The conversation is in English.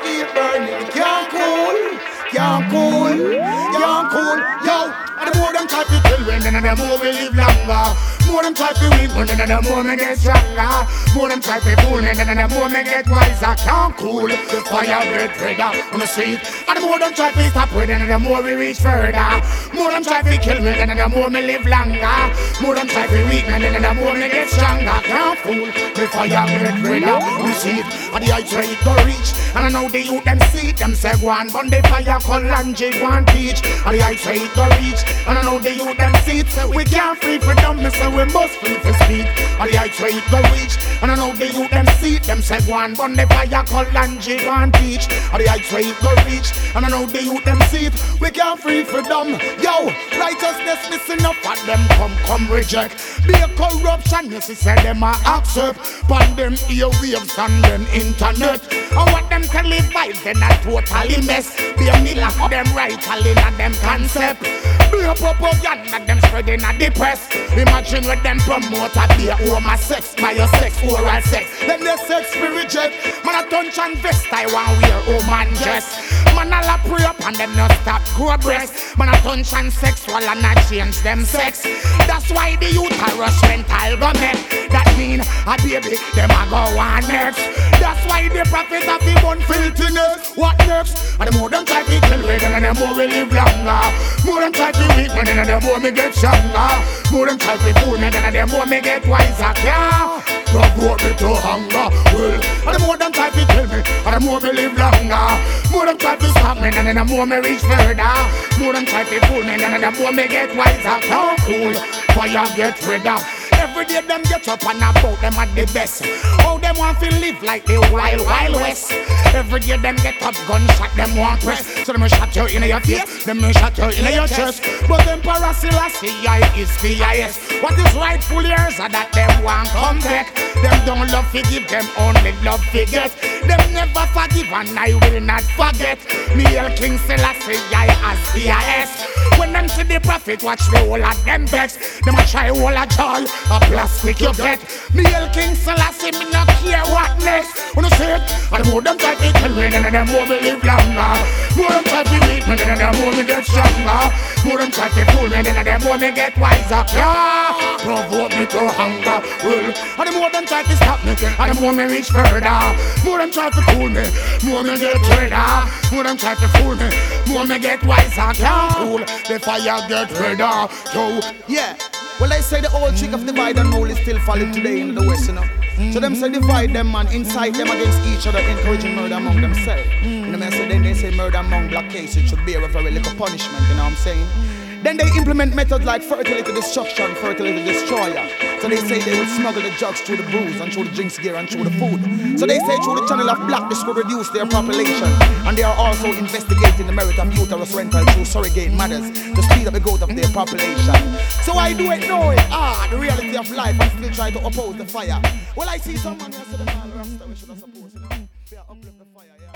keep burning. Can't cool, can't cool, can't cool. Yo, and the more them try to kill me, then the more we live longer. More them try to weak me, then the more me get stronger. More them try to fool me, then the more me get wiser. Can't cool, the fire get redder on the street. And the more them try to stop me, then the more we reach further. More them try to kill me, then the more me live longer. More them try to weak me, then the more me get stronger. Can't fool, the fire get redder on the street. And the heights where it go reach. And I know the youth them see it, them say go on, but the fire call and jig one teach. And the heights where it go reach. And I know the youth them see it, say we can't free freedom, me say we must free for speed. And the heights where it go reach. And I know the youth them see it, them say go on, but the fire call and jig one teach. And the heights where it go reach. And I know the youth them see it, we can't free freedom. Yo, righteousness missing up and them come reject. Be a corruption, yes, say them a accept. Pan them earwaves and them internet. And what them can live by, then a totally mess. Be a miller, them right, in a them concept. Be a propaganda, them spreading a the press. Imagine what them promote a be a home sex, by your sex, oral sex. Them the sex spirit jet. Man a touch and vest, I want wear woman dress. Man a la pray up and them not stop grow breast. Man a touch and sexual and not change them sex. That's why the youth a rush mental government. That mean a baby, them a go on next. That's why the prophet have the bun filthiness. What next? And the more them try to kill me, then the more we live longer. More them try to weak me, then the more me get stronger. More them try to fool me, then the more me get wiser. Yeah, provoke me to hunger. Well, and the more them try to kill me, and the more me live longer. More them try to stop me, then the more me reach further. More them try to fool me, then the more me get wiser. How cool, fire get redder. Every day them get up and about them at the best. How them want to live like the wild, wild west. Every day them get up, gunshot them want press. So them shot you in your face, them shot you in your chest. But them Selassie is VIS. What is rightful yours are that them want come back. Them don't love forgive, them only love forget. Them never forgive and I will not forget. Me El King Selassie as VIS. When them see the prophet, watch the whole of them vex. Them a try all a joy, a plastic you get. Me El King Selassie, me not care what next. When I say it, and the more them try to kill me, then the more me live longer. More them try to beat me, then the more me get stronger. More them try to fool me, then the more me get wiser. Yeah, provoke me to hunger. Well, and the more them try to stop me, and the more me reach further. More them try to fool me, more me get redder. More them try to fool me, more me get wiser. Can't fool, the fire get redder. Yo, yeah. Well, they say the old trick of divide and rule is still valid today in the West, you know. So them say divide them and incite them against each other, encouraging murder among themselves. You know what I mean? So then they say murder among black cases should bear a very little punishment, you know what I'm saying? Then they implement methods like fertility destruction, fertility destroyer. So they say they will smuggle the drugs through the booze and through the drinks gear and through the food. So they say through the channel of black this will reduce their population. And they are also investigating the merit of uterus rental through surrogate mothers to speed up the growth of their population. So I do it knowing the reality of life and still try to oppose the fire. Well, I see someone here, so the man Rasta, we should have supposed, you know, uplift the fire, yeah.